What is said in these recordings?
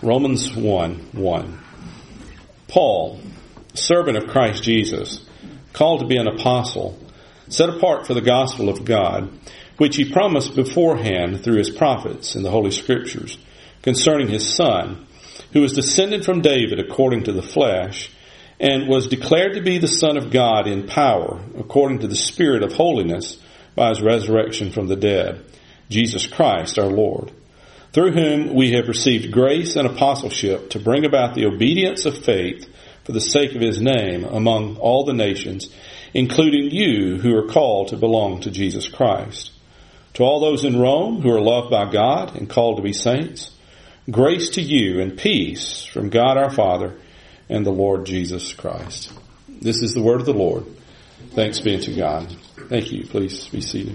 Romans 1:1. Paul, servant of Christ Jesus, called to be an apostle, set apart for the gospel of God, which he promised beforehand through his prophets in the Holy Scriptures, concerning his Son, who was descended from David according to the flesh, and was declared to be the Son of God in power, according to the Spirit of holiness, by his resurrection from the dead, Jesus Christ our Lord, through whom we have received grace and apostleship to bring about the obedience of faith for the sake of his name among all the nations, including you who are called to belong to Jesus Christ. To all those in Rome who are loved by God and called to be saints, grace to you and peace from God our Father and the Lord Jesus Christ. This is the word of the Lord. Thanks be to God. Thank you. Please be seated.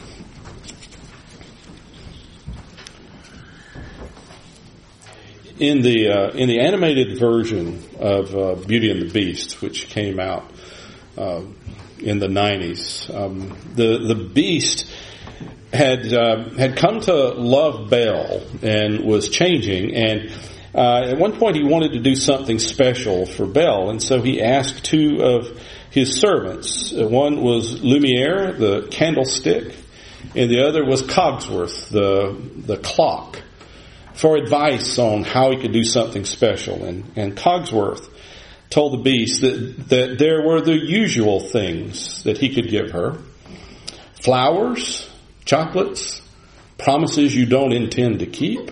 In the animated version of Beauty and the Beast, which came out in the 90s, the Beast had come to love Belle and was changing, and at one point he wanted to do something special for Belle, and so he asked two of his servants. One was Lumiere, the candlestick, and the other was Cogsworth, the clock, for advice on how he could do something special. And Cogsworth told the Beast that there were the usual things that he could give her: flowers, chocolates, promises you don't intend to keep.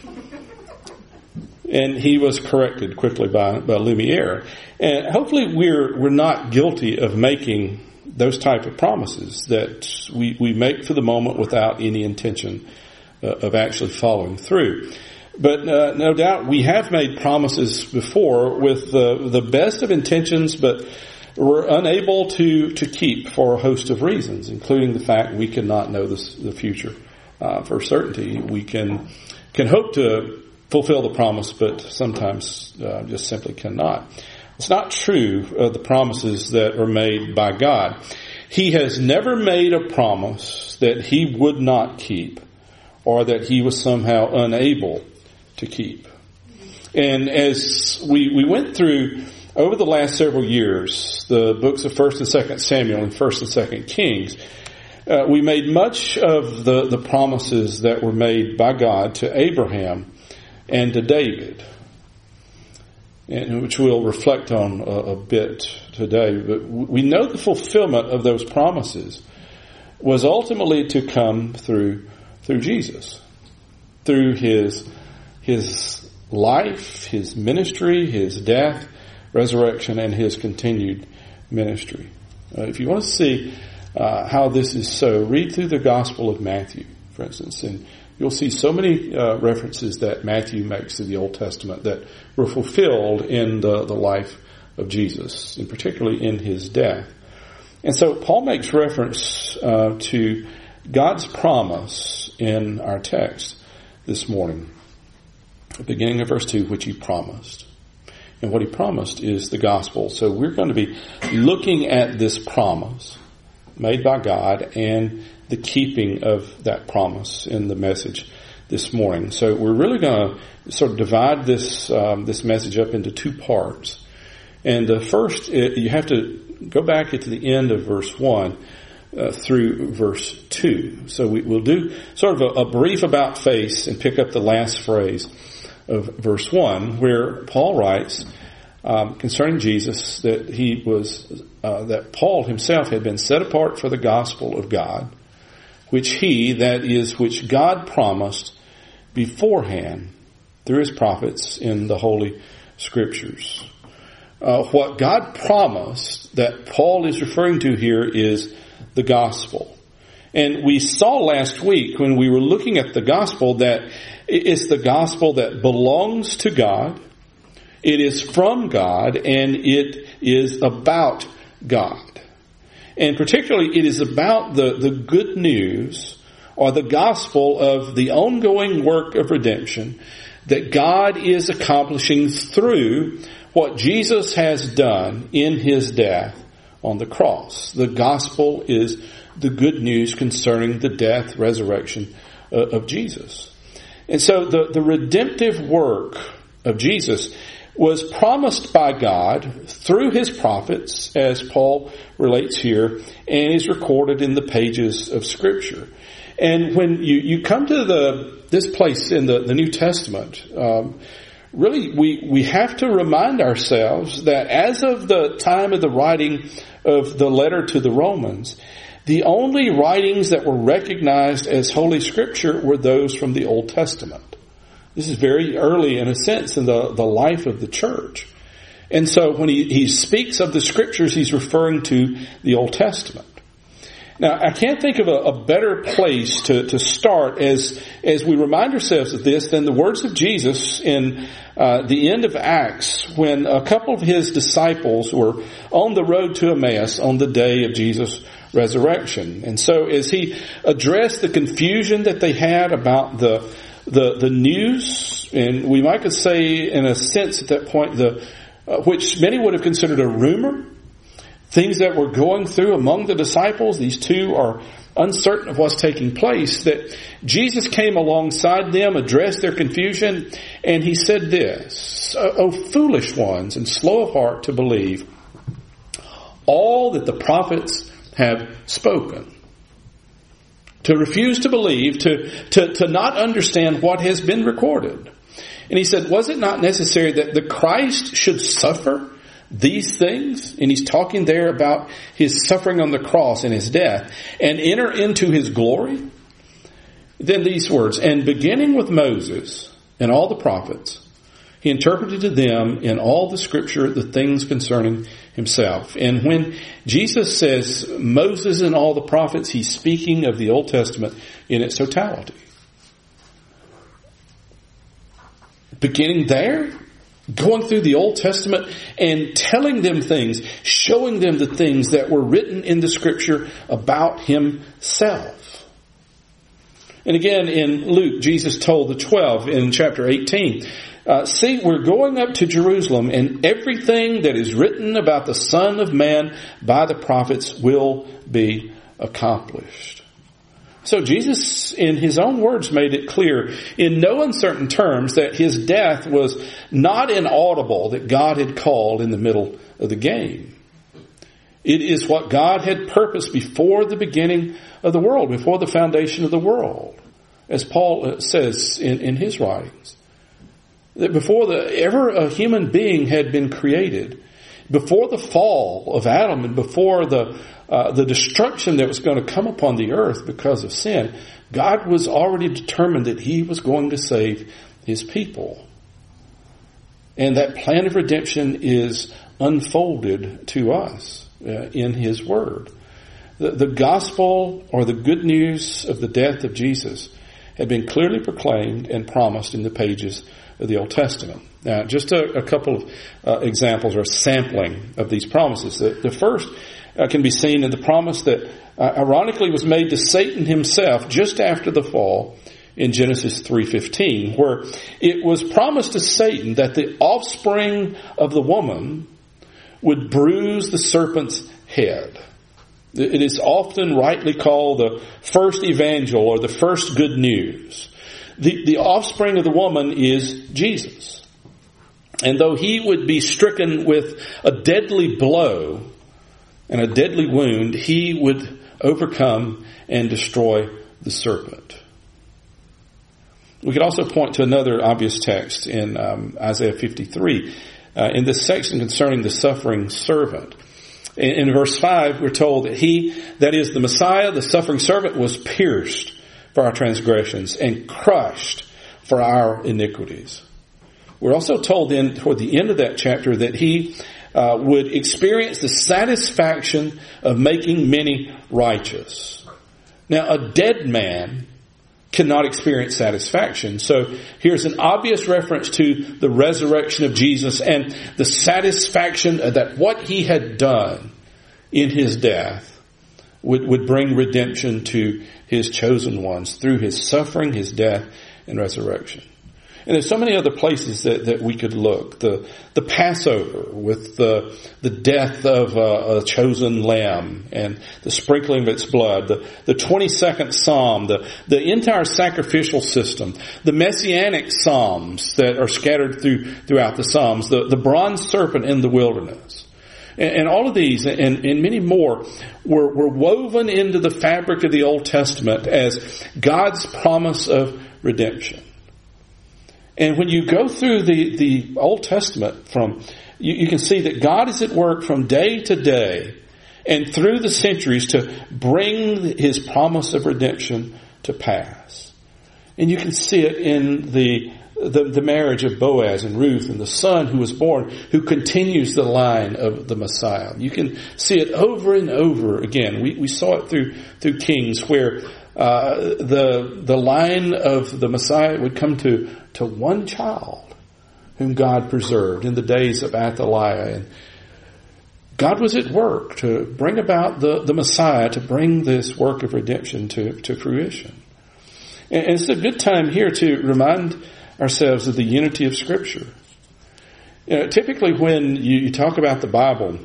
And he was corrected quickly by Lumiere. And hopefully we're not guilty of making those type of promises that we make for the moment without any intention of actually following through. But no doubt we have made promises before with the best of intentions, but we're unable to keep for a host of reasons, including the fact we cannot know the future for certainty. We can hope to fulfill the promise, but sometimes just simply cannot. It's not true of the promises that are made by God. He has never made a promise that he would not keep, or that he was somehow unable to keep. And as we went through over the last several years, the books of 1st and 2nd Samuel and 1st and 2nd Kings, we made much of the promises that were made by God to Abraham and to David, and which we'll reflect on a bit today. But we know the fulfillment of those promises was ultimately to come through Jesus, through his life, his ministry, his death, resurrection, and his continued ministry. If you want to see how this is so, read through the Gospel of Matthew, for instance, and you'll see so many references that Matthew makes to the Old Testament that were fulfilled in the life of Jesus, and particularly in his death. And so Paul makes reference to God's promise in our text this morning, beginning of verse 2, which he promised. And what he promised is the gospel. So we're going to be looking at this promise made by God and the keeping of that promise in the message this morning. So we're really going to sort of divide this message up into two parts. And the first, you have to go back to the end of verse 1 through verse 2. So we'll do sort of a brief about face and pick up the last phrase of verse 1, where Paul writes concerning Jesus that that Paul himself had been set apart for the gospel of God, which God promised beforehand through his prophets in the Holy Scriptures. What God promised that Paul is referring to here is the gospel. And we saw last week when we were looking at the gospel that it's the gospel that belongs to God, it is from God, and it is about God. And particularly it is about the good news or the gospel of the ongoing work of redemption that God is accomplishing through what Jesus has done in his death on the cross. The gospel is the good news concerning the death, resurrection of Jesus. And so the redemptive work of Jesus was promised by God through his prophets, as Paul relates here, and is recorded in the pages of Scripture. And when you come to this place in the New Testament, really we have to remind ourselves that as of the time of the writing of the letter to the Romans, the only writings that were recognized as Holy Scripture were those from the Old Testament. This is very early, in a sense, in the life of the church. And so when he speaks of the Scriptures, he's referring to the Old Testament. Now, I can't think of a better place to start as we remind ourselves of this than the words of Jesus in the end of Acts, when a couple of his disciples were on the road to Emmaus on the day of Jesus' resurrection. And so as he addressed the confusion that they had about the news, and we might could say in a sense at that point, which many would have considered a rumor, things that were going through among the disciples, these two are uncertain of what's taking place, that Jesus came alongside them, addressed their confusion, and he said this, "O foolish ones and slow of heart to believe all that the prophets have spoken." To refuse to believe, to not understand what has been recorded. And he said, was it not necessary that the Christ should suffer these things? And he's talking there about his suffering on the cross and his death, and enter into his glory. Then these words, and beginning with Moses and all the prophets, he interpreted to them in all the Scripture the things concerning himself. And when Jesus says Moses and all the prophets, he's speaking of the Old Testament in its totality. Beginning there, going through the Old Testament and telling them things, showing them the things that were written in the Scripture about himself. And again in Luke, Jesus told the 12 in chapter 18, see, we're going up to Jerusalem, and everything that is written about the Son of Man by the prophets will be accomplished. So Jesus, in his own words, made it clear in no uncertain terms that his death was not an audible that God had called in the middle of the game. It is what God had purposed before the beginning of the world, before the foundation of the world, as Paul says in his writings. That before ever a human being had been created, before the fall of Adam and before the destruction that was going to come upon the earth because of sin, God was already determined that he was going to save his people. And that plan of redemption is unfolded to us in his word. The gospel, or the good news of the death of Jesus, had been clearly proclaimed and promised in the pages of the Old Testament. Now, just a couple of examples or a sampling of these promises. The first can be seen in the promise that ironically was made to Satan himself just after the fall in Genesis 3:15, where it was promised to Satan that the offspring of the woman would bruise the serpent's head. It is often rightly called the first evangel or the first good news. The offspring of the woman is Jesus. And though he would be stricken with a deadly blow and a deadly wound, he would overcome and destroy the serpent. We could also point to another obvious text in Isaiah 53, in this section concerning the suffering servant. In verse 5, we're told that he, that is the Messiah, the suffering servant, was pierced for our transgressions and crushed for our iniquities. We're also told toward the end of that chapter that he would experience the satisfaction of making many righteous. Now, a dead man cannot experience satisfaction. So here's an obvious reference to the resurrection of Jesus and the satisfaction that what he had done in his death would bring redemption to his chosen ones through his suffering, his death, and resurrection. And there's so many other places that we could look. The Passover with the death of a chosen lamb and the sprinkling of its blood, the 22nd Psalm, the entire sacrificial system, the messianic psalms that are scattered throughout the Psalms, the bronze serpent in the wilderness. And all of these and many more were woven into the fabric of the Old Testament as God's promise of redemption. And when you go through the Old Testament, you can see that God is at work from day to day and through the centuries to bring His promise of redemption to pass. And you can see it in the marriage of Boaz and Ruth and the son who was born, who continues the line of the Messiah. You can see it over and over again. We saw it through Kings, where the line of the Messiah would come to one child whom God preserved in the days of Athaliah. And God was at work to bring about the Messiah, to bring this work of redemption to fruition. And it's a good time here to remind ourselves of the unity of Scripture. Typically when you talk about the Bible,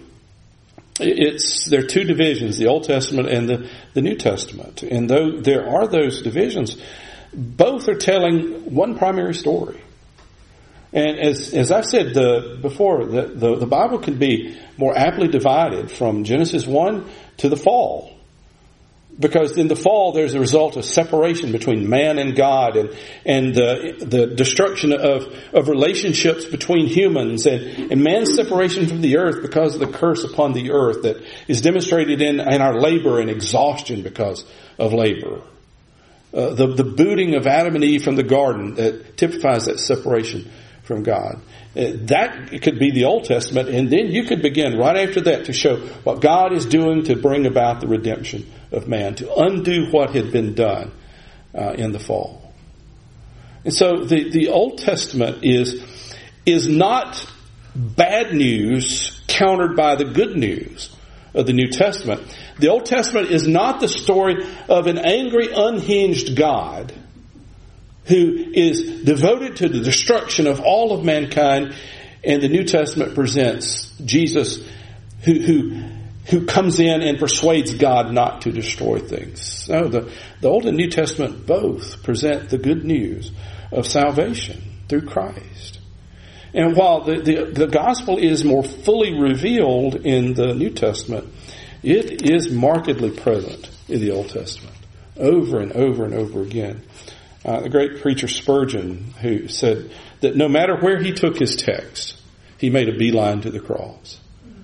there are two divisions, the Old Testament and the New Testament. And though there are those divisions, both are telling one primary story. And as I've said before, the Bible can be more aptly divided from Genesis 1 to the fall. Because in the fall, there's a result of separation between man and God, and the destruction of relationships between humans, and man's separation from the earth because of the curse upon the earth that is demonstrated in our labor and exhaustion because of labor. The booting of Adam and Eve from the garden that typifies that separation from God. That could be the Old Testament, and then you could begin right after that to show what God is doing to bring about the redemption of man, to undo what had been done in the fall. And so the Old Testament is not bad news countered by the good news of the New Testament. The Old Testament is not the story of an angry, unhinged God who is devoted to the destruction of all of mankind, and the New Testament presents Jesus who comes in and persuades God not to destroy things. No, the Old and New Testament both present the good news of salvation through Christ. And while the gospel is more fully revealed in the New Testament, it is markedly present in the Old Testament, over and over and over again. The great preacher Spurgeon, who said that no matter where he took his text, he made a beeline to the cross.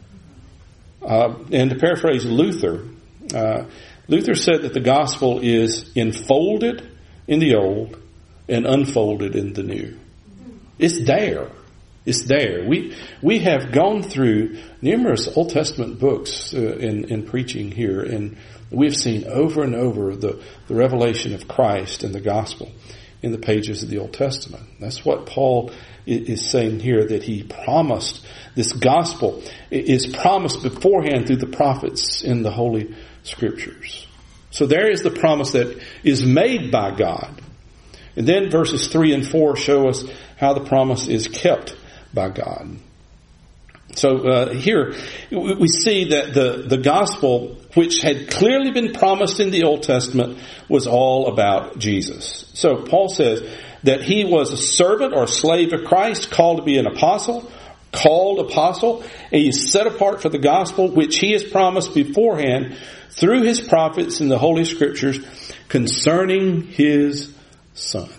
And to paraphrase Luther, Luther said that the gospel is enfolded in the old and unfolded in the new. It's there. It's there. We have gone through numerous Old Testament books in preaching here, and we've seen over and over the revelation of Christ and the gospel in the pages of the Old Testament. That's what Paul is saying here, that he promised. This gospel is promised beforehand through the prophets in the Holy Scriptures. So there is the promise that is made by God. And then verses 3 and 4 show us how the promise is kept by God. So here we see that the gospel, which had clearly been promised in the Old Testament, was all about Jesus. So Paul says that he was a servant or a slave of Christ, called to be an apostle, and he's set apart for the gospel, which he has promised beforehand through his prophets in the Holy Scriptures concerning his Son.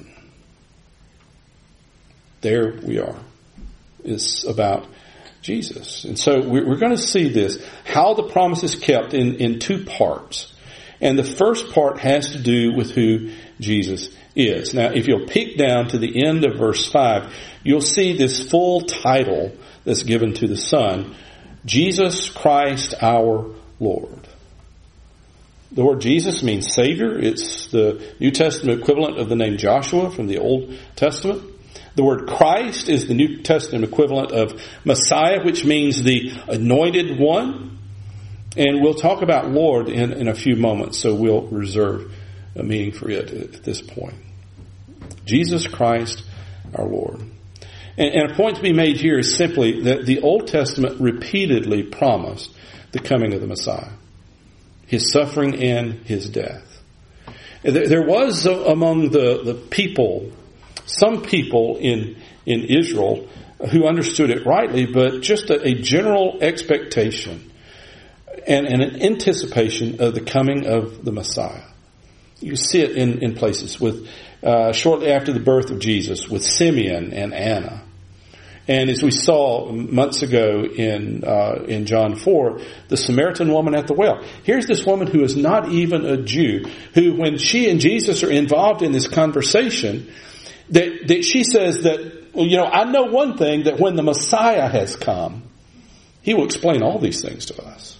There we are. It's about Jesus. And so we're going to see this, how the promise is kept in two parts. And the first part has to do with who Jesus is. Now, if you'll peek down to the end of verse 5, you'll see this full title that's given to the Son, Jesus Christ our Lord. The word Jesus means Savior. It's the New Testament equivalent of the name Joshua from the Old Testament. The word Christ is the New Testament equivalent of Messiah, which means the anointed one. And we'll talk about Lord in a few moments, so we'll reserve a meaning for it at this point. Jesus Christ, our Lord. And a point to be made here is simply that the Old Testament repeatedly promised the coming of the Messiah, his suffering and his death. There was among the people, some people in Israel who understood it rightly, but just a general expectation and an anticipation of the coming of the Messiah. You see it in places with shortly after the birth of Jesus with Simeon and Anna. And as we saw months ago in John 4, the Samaritan woman at the well. Here's this woman who is not even a Jew, who when she and Jesus are involved in this conversation, that she says that, well, I know one thing, that when the Messiah has come, he will explain all these things to us.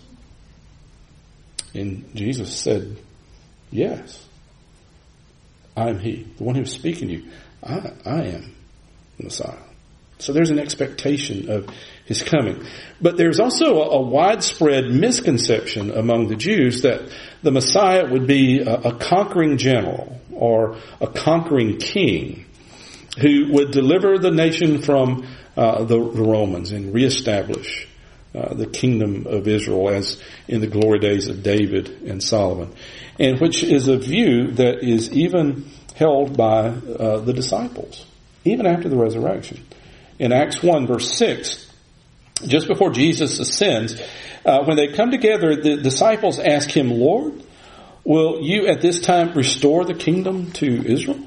And Jesus said, yes, I am he. The one who is speaking to you, I am the Messiah. So there's an expectation of his coming. But there's also a widespread misconception among the Jews that the Messiah would be a conquering general or a conquering king who would deliver the nation from the Romans and reestablish the kingdom of Israel as in the glory days of David and Solomon, and which is a view that is even held by the disciples, even after the resurrection. In Acts 1 verse 6, just before Jesus ascends, when they come together, the disciples ask him, Lord, will you at this time restore the kingdom to Israel?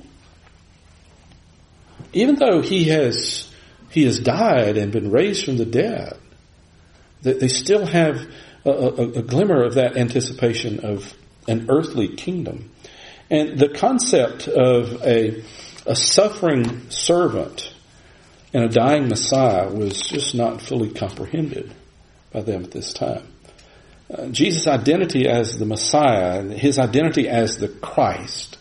Even though he has died and been raised from the dead, they still have a glimmer of that anticipation of an earthly kingdom. And the concept of a suffering servant and a dying Messiah was just not fully comprehended by them at this time. Jesus' identity as the Messiah and his identity as the Christ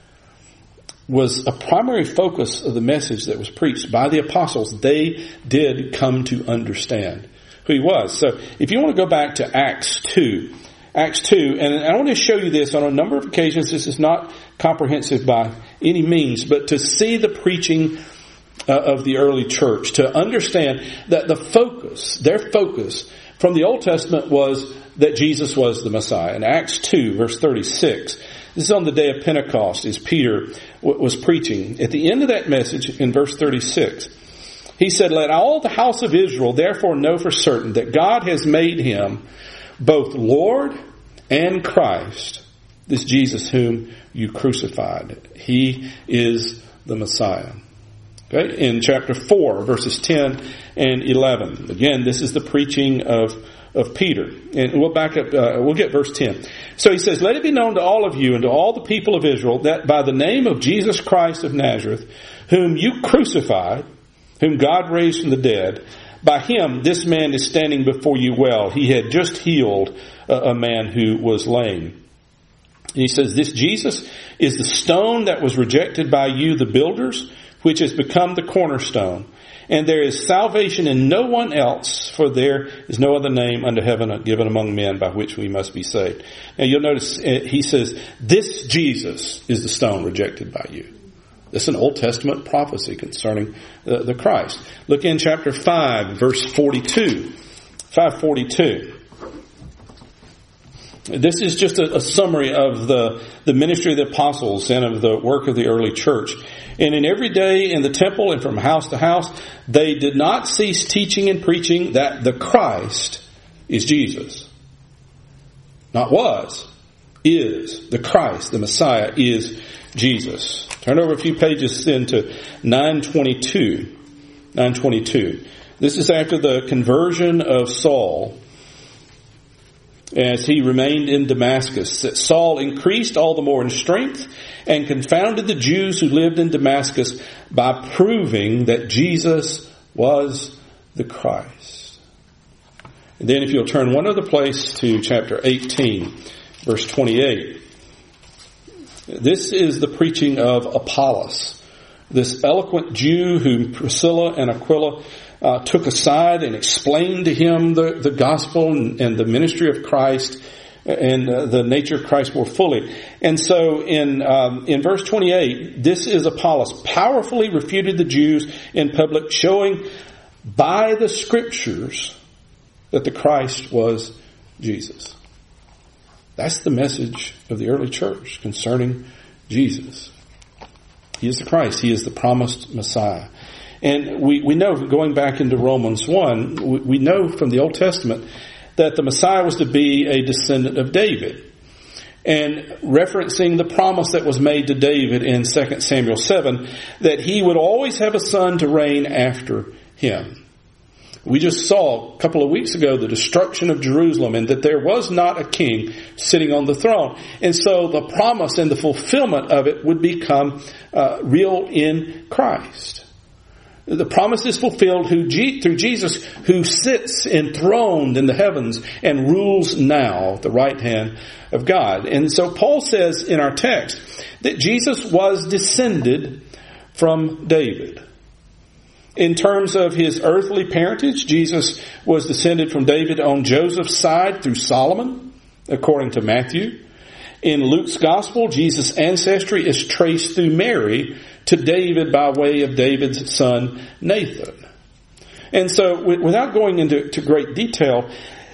was a primary focus of the message that was preached by the apostles. They did come to understand who he was. So if you want to go back to Acts 2, and I want to show you this on a number of occasions. This is not comprehensive by any means, but to see the preaching of the early church, to understand that their focus from the Old Testament was that Jesus was the Messiah. In Acts 2, verse 36, this is on the day of Pentecost as Peter was preaching. At the end of that message, in verse 36, he said, let all the house of Israel therefore know for certain that God has made him both Lord and Christ, this Jesus whom you crucified. He is the Messiah. Okay, in chapter 4, verses 10 and 11. Again, this is the preaching of Peter. And we'll back up, we'll get verse 10. So he says, let it be known to all of you and to all the people of Israel that by the name of Jesus Christ of Nazareth, whom you crucified, whom God raised from the dead, by him this man is standing before you well. He had just healed a man who was lame. And he says, this Jesus is the stone that was rejected by you, the builders, which has become the cornerstone. And there is salvation in no one else, for there is no other name under heaven given among men by which we must be saved. Now you'll notice he says, this Jesus is the stone rejected by you. This is an Old Testament prophecy concerning the Christ. Look in chapter 5, verse 42. 5:42. This is just a summary of the ministry of the apostles and of the work of the early church. And in every day in the temple and from house to house, they did not cease teaching and preaching that the Christ is Jesus. Not was, is. The Christ, the Messiah, is Jesus. Turn over a few pages then to 922. 922. This is after the conversion of Saul, as he remained in Damascus, that Saul increased all the more in strength and confounded the Jews who lived in Damascus by proving that Jesus was the Christ. And then if you'll turn one other place to chapter 18, verse 28. This is the preaching of Apollos, this eloquent Jew whom Priscilla and Aquila took aside and explained to him the gospel and the ministry of Christ. and the nature of Christ more fully. And so in verse 28, this is Apollos powerfully refuted the Jews in public, showing by the Scriptures that the Christ was Jesus. That's the message of the early church concerning Jesus. He is the Christ. He is the promised Messiah. And we know, going back into Romans 1, we know from the Old Testament that the Messiah was to be a descendant of David. And referencing the promise that was made to David in 2 Samuel 7, that he would always have a son to reign after him. We just saw a couple of weeks ago the destruction of Jerusalem, and that there was not a king sitting on the throne. And so the promise and the fulfillment of it would become real in Christ. The promise is fulfilled through Jesus, who sits enthroned in the heavens and rules now at the right hand of God. And so Paul says in our text that Jesus was descended from David. In terms of his earthly parentage, Jesus was descended from David on Joseph's side through Solomon, according to Matthew. In Luke's gospel, Jesus' ancestry is traced through Mary to David by way of David's son Nathan. And so, without going into great detail,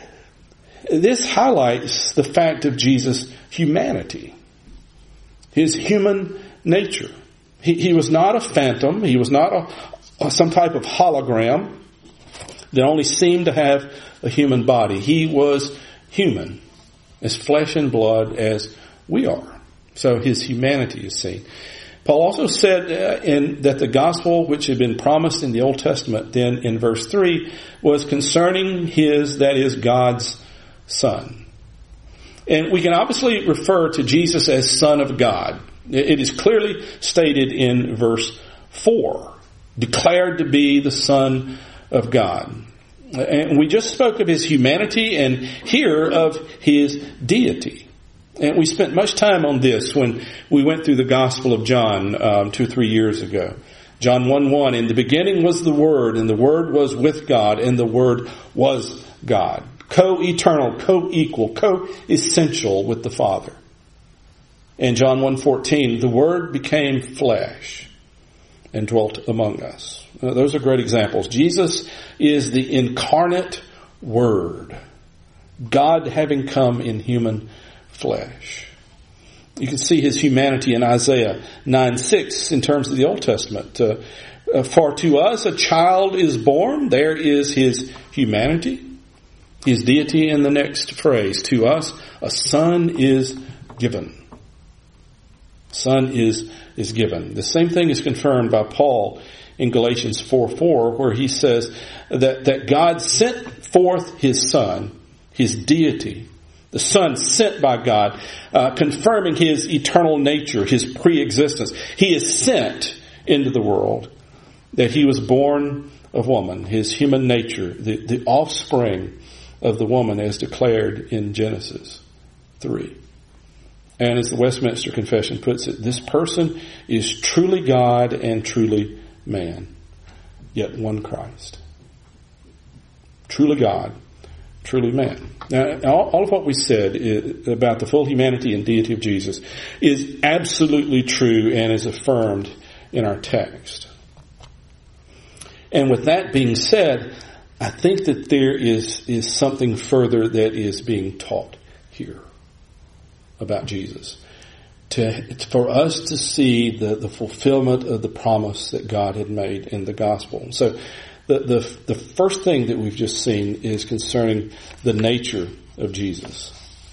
this highlights the fact of Jesus' humanity, his human nature. He was not a phantom. He was not some type of hologram that only seemed to have a human body. He was human, as flesh and blood as we are. So his humanity is seen. Paul also said that the gospel which had been promised in the Old Testament, then in verse 3, was concerning that is God's Son. And we can obviously refer to Jesus as Son of God. It is clearly stated in verse 4, declared to be the Son of God. And we just spoke of his humanity, and here of his deity. And we spent much time on this when we went through the Gospel of John 2 or 3 years ago. John 1:1, in the beginning was the Word, and the Word was with God, and the Word was God. Co-eternal, co-equal, co-essential with the Father. And John 1:14, the Word became flesh and dwelt among us. Those are great examples. Jesus is the incarnate Word, God having come in human flesh. You can see his humanity in Isaiah 9:6 in terms of the Old Testament. For to us a child is born. There is his humanity, his deity in the next phrase. To us a son is given. Son is given. The same thing is confirmed by Paul in Galatians 4:4, where he says that God sent forth his Son, his deity, the Son sent by God, confirming his eternal nature, his pre-existence. He is sent into the world, that he was born of woman, his human nature, the offspring of the woman as declared in Genesis 3. And as the Westminster Confession puts it, this person is truly God and truly man, yet one Christ. Truly God, truly man. Now, all of what we said about the full humanity and deity of Jesus is absolutely true and is affirmed in our text. And with that being said, I think that there is something further that is being taught here about Jesus. For us to see the fulfillment of the promise that God had made in the gospel. So the first thing that we've just seen is concerning the nature of Jesus,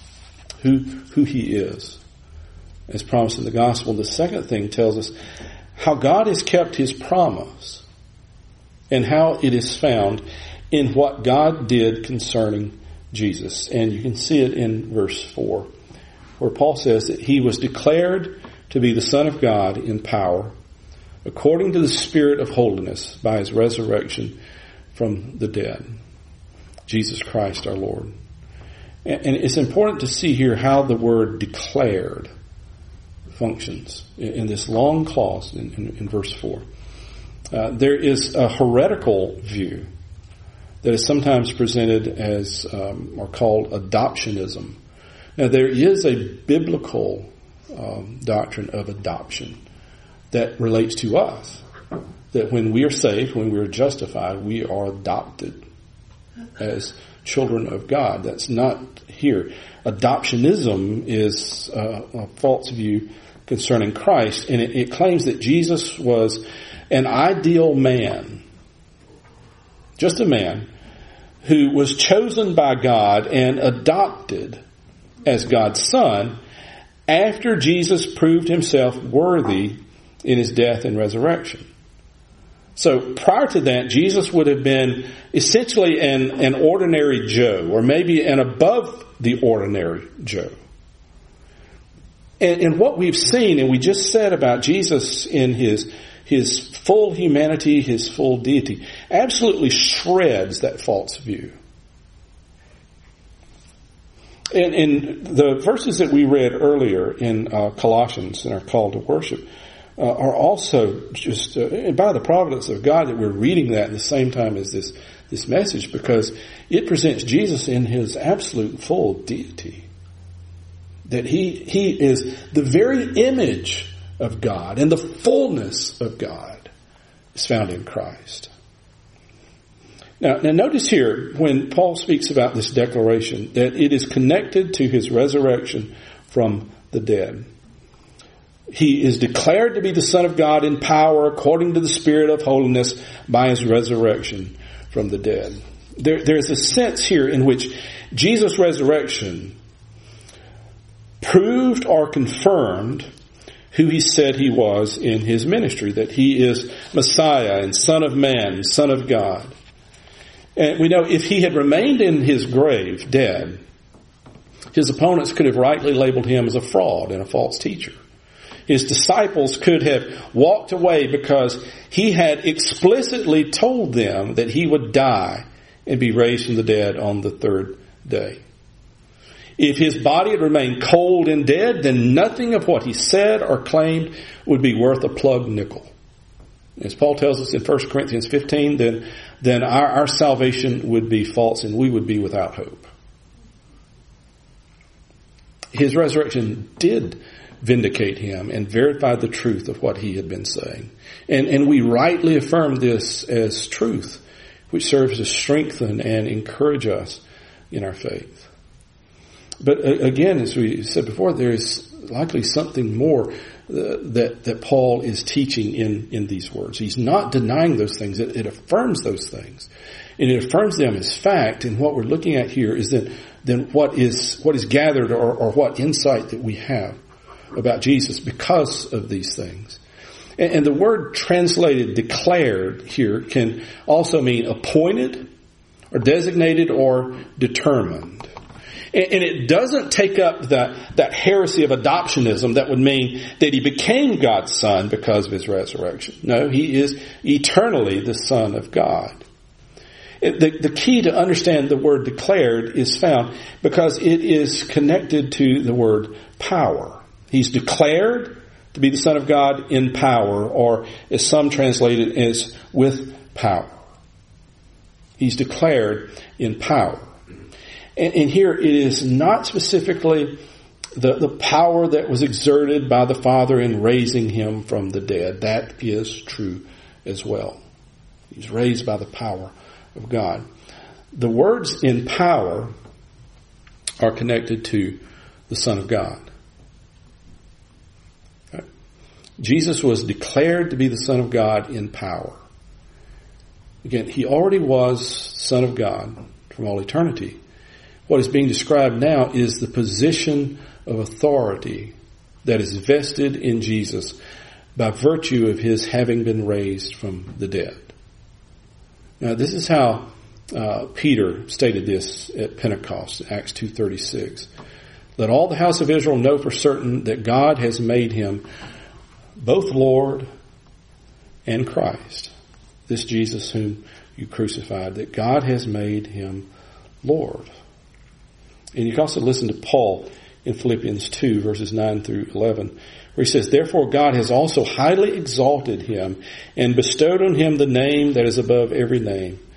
who he is, as promised in the gospel. The second thing tells us how God has kept his promise and how it is found in what God did concerning Jesus. And you can see it in verse 4, where Paul says that he was declared to be the Son of God in power, according to the Spirit of holiness, by his resurrection from the dead. Jesus Christ our Lord. And it's important to see here how the word declared functions in this long clause in verse 4. There is a heretical view that is sometimes presented as or called adoptionism, Now, there is a biblical doctrine of adoption that relates to us. That when we are saved, when we are justified, we are adopted as children of God. That's not here. Adoptionism is a false view concerning Christ, and it claims that Jesus was an ideal man, just a man, who was chosen by God and adopted as God's son after Jesus proved himself worthy in his death and resurrection. So prior to that, Jesus would have been essentially an ordinary Joe, or maybe an above the ordinary Joe. And what we've seen, and we just said about Jesus in his full humanity, his full deity, absolutely shreds that false view. And the verses that we read earlier in Colossians in our call to worship are also just by the providence of God that we're reading that at the same time as this message, because it presents Jesus in his absolute full deity. That he is the very image of God, and the fullness of God is found in Christ. Now notice here, when Paul speaks about this declaration, that it is connected to his resurrection from the dead. He is declared to be the Son of God in power according to the Spirit of holiness by his resurrection from the dead. There's a sense here in which Jesus' resurrection proved or confirmed who he said he was in his ministry, that he is Messiah and Son of Man, Son of God. And we know if he had remained in his grave dead, his opponents could have rightly labeled him as a fraud and a false teacher. His disciples could have walked away because he had explicitly told them that he would die and be raised from the dead on the third day. If his body had remained cold and dead, then nothing of what he said or claimed would be worth a plug nickel. As Paul tells us in 1 Corinthians 15, then our salvation would be false and we would be without hope. His resurrection did vindicate him and verify the truth of what he had been saying. And we rightly affirm this as truth, which serves to strengthen and encourage us in our faith. But again, as we said before, there is likely something more that Paul is teaching in these words. He's not denying those things. It affirms those things. And it affirms them as fact. And what we're looking at here is then what is gathered or what insight that we have about Jesus because of these things. And the word translated declared here can also mean appointed or designated or determined. And it doesn't take up that heresy of adoptionism that would mean that he became God's son because of his resurrection. No, he is eternally the Son of God. The key to understand the word declared is found because it is connected to the word power. He's declared to be the Son of God in power, or as some translate it as with power. He's declared in power. And here it is not specifically the power that was exerted by the Father in raising him from the dead. That is true as well. He's raised by the power of God. The words in power are connected to the Son of God. Jesus was declared to be the Son of God in power. Again, he already was Son of God from all eternity. What is being described now is the position of authority that is vested in Jesus by virtue of his having been raised from the dead. Now, this is how Peter stated this at Pentecost, Acts 2:36. Let all the house of Israel know for certain that God has made him both Lord and Christ. This Jesus whom you crucified, that God has made him Lord. And you can also listen to Paul in Philippians 2, verses 9 through 11, where he says, therefore God has also highly exalted him and bestowed on him the name that is above every name,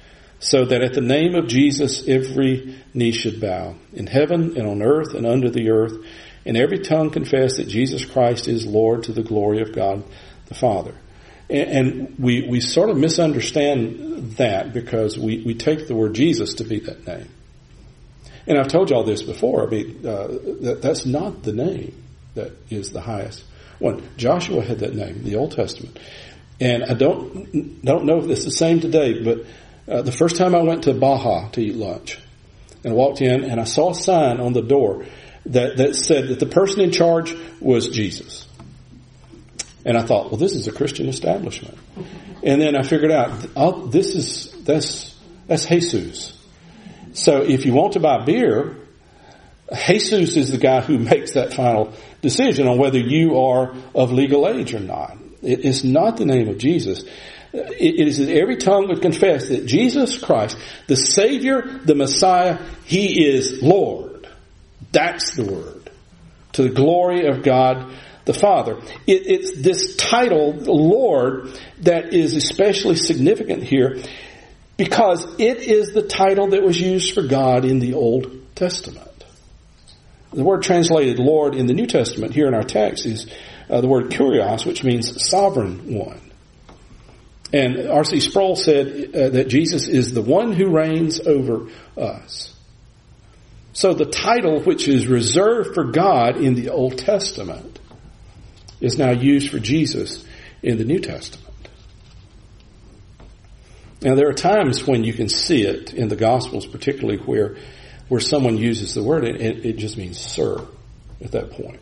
so that at the name of Jesus every knee should bow, in heaven and on earth and under the earth, and every tongue confess that Jesus Christ is Lord, to the glory of God the Father. And we sort of misunderstand that because we take the word Jesus to be that name. And I've told you all this before. I mean, that's not the name that is the highest one. Joshua had that name in the Old Testament. And I don't know if it's the same today, but the first time I went to Baja to eat lunch, and I walked in and I saw a sign on the door that said that the person in charge was Jesus. And I thought, well, this is a Christian establishment. And then I figured out, that's Jesus. So if you want to buy beer, Jesus is the guy who makes that final decision on whether you are of legal age or not. It is not the name of Jesus. It is that every tongue would confess that Jesus Christ, the Savior, the Messiah, He is Lord. That's the word. To the glory of God the Father. It's this title, Lord, that is especially significant here because it is the title that was used for God in the Old Testament. The word translated Lord in the New Testament here in our text is the word Kyrios, which means sovereign one. And R.C. Sproul said that Jesus is the one who reigns over us. So the title which is reserved for God in the Old Testament is now used for Jesus in the New Testament. Now there are times when you can see it in the Gospels, particularly where someone uses the word and it just means sir at that point.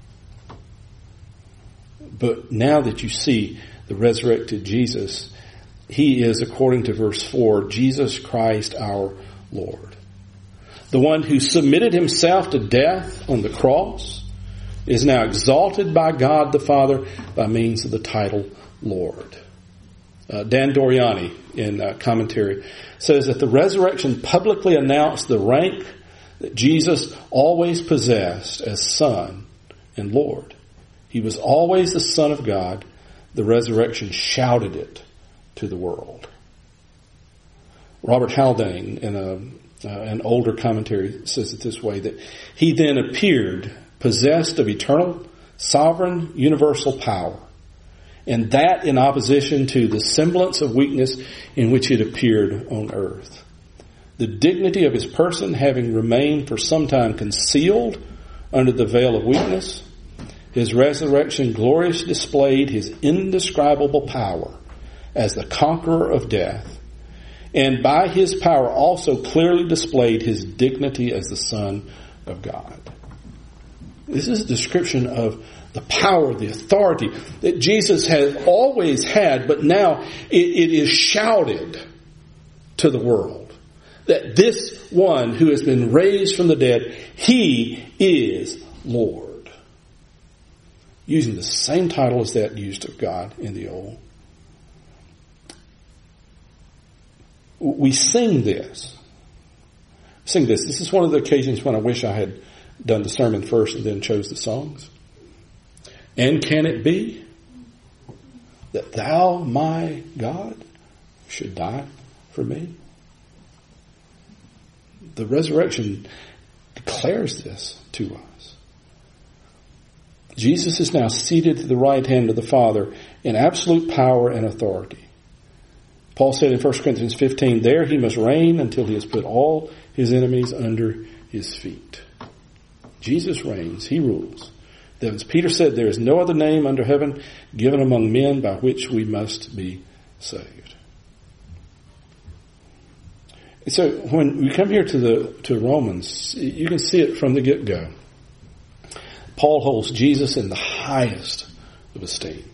But now that you see the resurrected Jesus, He is, according to verse 4, Jesus Christ our Lord. The one who submitted Himself to death on the cross is now exalted by God the Father by means of the title Lord. Dan Doriani, in commentary, says that the resurrection publicly announced the rank that Jesus always possessed as Son and Lord. He was always the Son of God. The resurrection shouted it to the world. Robert Haldane, in an older commentary, says it this way, that He then appeared possessed of eternal, sovereign, universal power, and that in opposition to the semblance of weakness in which it appeared on earth. The dignity of His person having remained for some time concealed under the veil of weakness, His resurrection gloriously displayed His indescribable power as the conqueror of death, and by His power also clearly displayed His dignity as the Son of God. This is a description of the power, the authority that Jesus has always had, but now it is shouted to the world that this one who has been raised from the dead, He is Lord. Using the same title as that used of God in the Old. We sing this. This is one of the occasions when I wish I had done the sermon first and then chose the songs. And can it be that Thou, my God, should die for me? The resurrection declares this to us. Jesus is now seated at the right hand of the Father in absolute power and authority. Paul said in 1 Corinthians 15, there He must reign until He has put all His enemies under His feet. Jesus reigns. He rules. Then, as Peter said, there is no other name under heaven given among men by which we must be saved. So when we come here to Romans, you can see it from the get-go. Paul holds Jesus in the highest of esteem.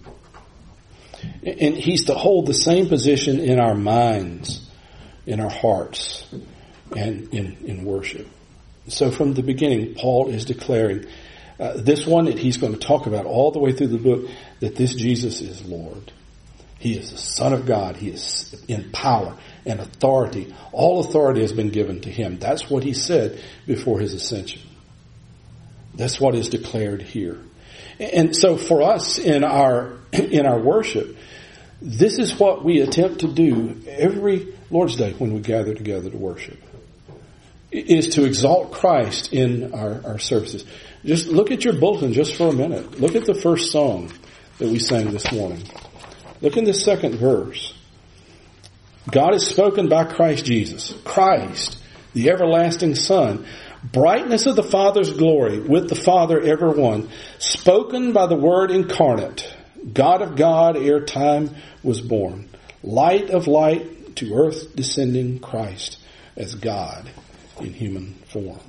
And He's to hold the same position in our minds, in our hearts, and in worship. So from the beginning, Paul is declaring this one that he's going to talk about all the way through the book, that this Jesus is Lord. He is the Son of God. He is in power and authority. All authority has been given to Him. That's what He said before His ascension. That's what is declared here. And so for us in our worship, This is what we attempt to do every Lord's Day when we gather together to worship. It is to exalt Christ in our services. Just look at your bulletin just for a minute. Look at the first song that we sang this morning. Look in the second verse. God is spoken by Christ Jesus. Christ, the everlasting Son, brightness of the Father's glory, with the Father ever one, spoken by the Word incarnate, God of God ere time was born, light of light to earth descending, Christ as God in human form.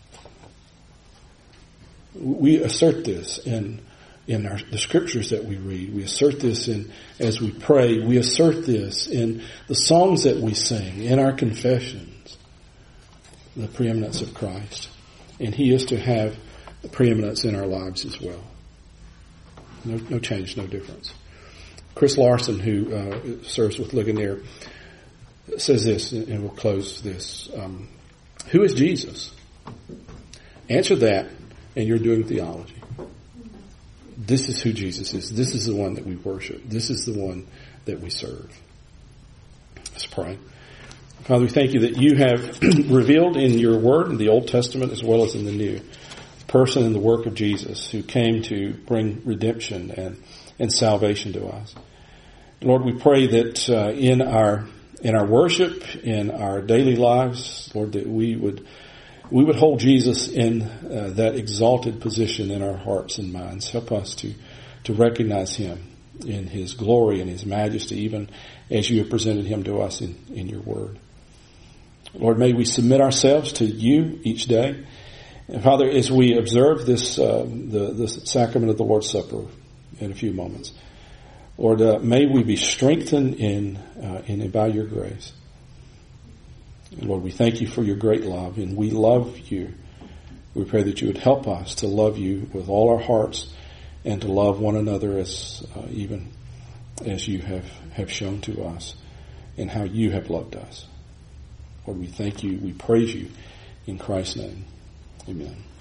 We assert this in the scriptures that we read. We assert this as we pray. We assert this in the songs that we sing, in our confessions, the preeminence of Christ. And He is to have the preeminence in our lives as well. No change, no difference. Chris Larson, who serves with Ligonier, says this, and we'll close this. Who is Jesus? Answer that, and you're doing theology. This is who Jesus is. This is the one that we worship. This is the one that we serve. Let's pray. Father, we thank you that you have revealed in your word in the Old Testament as well as in the New, the person and the work of Jesus who came to bring redemption and salvation to us. Lord, we pray that in our worship, in our daily lives, Lord, that we would hold Jesus in that exalted position in our hearts and minds. Help us to recognize Him in His glory and His majesty, even as you have presented Him to us in your word. Lord, may we submit ourselves to you each day. And Father, as we observe this, the sacrament of the Lord's Supper in a few moments, Lord, may we be strengthened in by your grace. And Lord, we thank you for your great love, and we love you. We pray that you would help us to love you with all our hearts and to love one another as even as you have shown to us and how you have loved us. Lord, we thank you. We praise you in Christ's name. Amen.